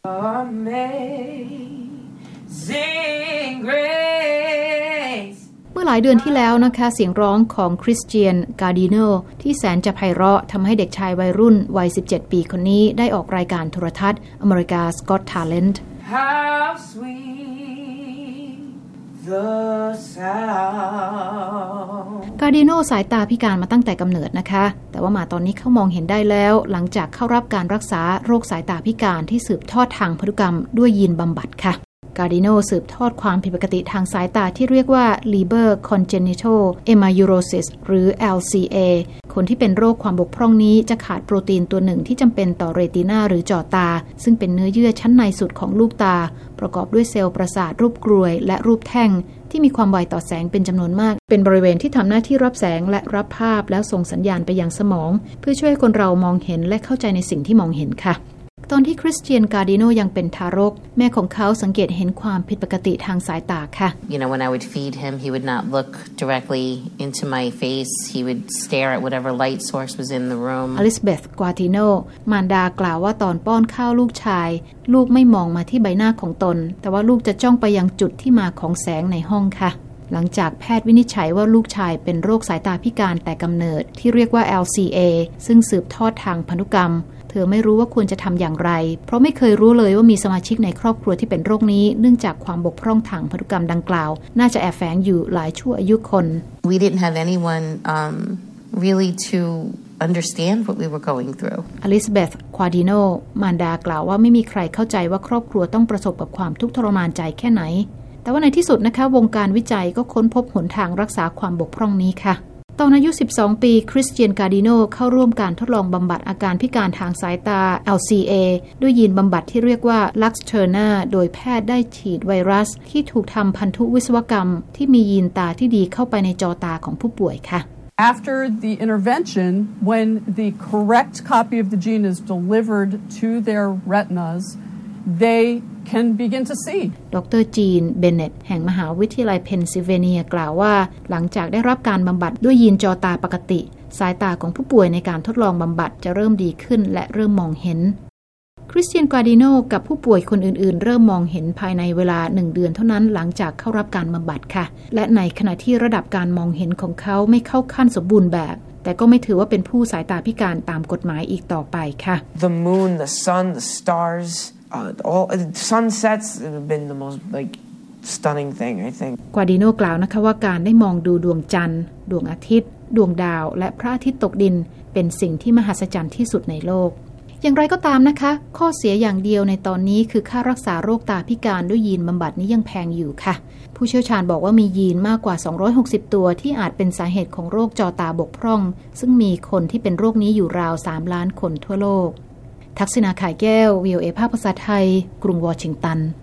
Amazing Grace เมื่อหลายเดือนที่แล้วนะคะเสียงร้องของคริสเตียนการ์ดิโนที่แสนจะไพเราะทำให้เด็กชายวัยรุ่นวัย17 ปีคนนี้ได้ออกรายการโทรทัศน์ America's Got Talent How sweet the sound การ์ดิโนสายตาพิการมาตั้งแต่กำเนิดนะคะแต่ว่ามาตอนนี้เขามองเห็นได้แล้วหลังจากเข้ารับการรักษาโรคสายตาพิการที่สืบทอดทางพันธุกรรมด้วยยีนบำบัดค่ะการ์ดิโนสืบทอดความผิดปกติทางสายตาที่เรียกว่า Leber Congenital Amaurosis หรือ LCA คนที่เป็นโรคความบกพร่องนี้จะขาดโปรตีนตัวหนึ่งที่จำเป็นต่อเรตินาหรือจอตาซึ่งเป็นเนื้อเยื่อชั้นในสุดของลูกตาประกอบด้วยเซลล์ประสาทรูปกรวยและรูปแท่งที่มีความไวต่อแสงเป็นจำนวนมากเป็นบริเวณที่ทำหน้าที่รับแสงและรับภาพแล้วส่งสัญญาณไปยังสมองเพื่อช่วยให้คนเรามองเห็นและเข้าใจในสิ่งที่มองเห็นค่ะตอนที่คริสเตียนการ์ดิโนยังเป็นทารกแม่ของเขาสังเกตเห็นความผิดปกติทางสายตาค่ะ You know, when I would feed him, he would not look directly into my face. He would stare at whatever light source was in the room. อลิซาเบธ กวาติโนมารดากล่าวว่าตอนป้อนข้าวลูกชายลูกไม่มองมาที่ใบหน้าของตนแต่ว่าลูกจะจ้องไปยังจุดที่มาของแสงในห้องค่ะหลังจากแพทย์วินิจฉัยว่าลูกชายเป็นโรคสายตาพิการแต่กำเนิดที่เรียกว่า LCA ซึ่งสืบทอดทางพันธุกรรมเธอไม่รู้ว่าควรจะทำอย่างไรเพราะไม่เคยรู้เลยว่ามีสมาชิกในครอบครัวที่เป็นโรคนี้เนื่องจากความบกพร่องทางพันธุกรรมดังกล่าวน่าจะแอบแฝงอยู่หลายชั่วอายุคน We didn't have anyone really to understand what we were going through. อลิซาเบธ ควาดิโนมารดากล่าวว่าไม่มีใครเข้าใจว่าครอบครัวต้องประสบกับความทุกข์ทรมานใจแค่ไหนแต่ว่าในที่สุดนะคะวงการวิจัยก็ค้นพบหนทางรักษาความบกพร่องนี้ค่ะตอนอายุ12 ปีคริสเตียนการ์ดิโนเข้าร่วมการทดลองบำบัดอาการพิการทางสายตา LCA ด้วยยีนบำบัดที่เรียกว่า Luxturna โดยแพทย์ได้ฉีดไวรัสที่ถูกทำพันธุวิศวกรรมที่มียีนตาที่ดีเข้าไปในจอตาของผู้ป่วยค่ะ After the intervention, when the correct copy of the gene is delivered to their retinas, they can begin to see. ดร.จีน เบนเน็ตแห่งมหาวิทยาลัยเพนซิลเวเนียกล่าวว่าหลังจากได้รับการบำบัดด้วยยีนจอตาปกติสายตาของผู้ป่วยในการทดลองบำบัดจะเริ่มดีขึ้นและเริ่มมองเห็นคริสเตียน การ์ดิโนกับผู้ป่วยคนอื่นๆเริ่มมองเห็นภายในเวลา1 เดือนเท่านั้นหลังจากเข้ารับการบำบัดค่ะและในขณะที่ระดับการมองเห็นของเขาไม่เข้าขั้นสมบูรณ์แบบแต่ก็ไม่ถือว่าเป็นผู้สายตาพิการตามกฎหมายอีกต่อไปค่ะ The moon, the sun, the stars.all sunsets have been the most stunning thing I think กวาดิโนกล่าวนะคะว่าการได้มองดูดวงจันทร์ดวงอาทิตย์ดวงดาวและพระอาทิตย์ตกดินเป็นสิ่งที่มหัศจรรย์ที่สุดในโลกอย่างไรก็ตามนะคะข้อเสียอย่างเดียวในตอนนี้คือค่ารักษาโรคตาพิการด้วยยีนบำบัดนี้ยังแพงอยู่ค่ะผู้เชี่ยวชาญบอกว่ามียีนมากกว่า260ตัวที่อาจเป็นสาเหตุของโรคจอตาบกพร่องซึ่งมีคนที่เป็นโรคนี้อยู่ราว3 ล้านคนทั่วโลกทักษิณา ข่ายแก้ว VOA ภาคภาษาไทยกรุงวอชิงตัน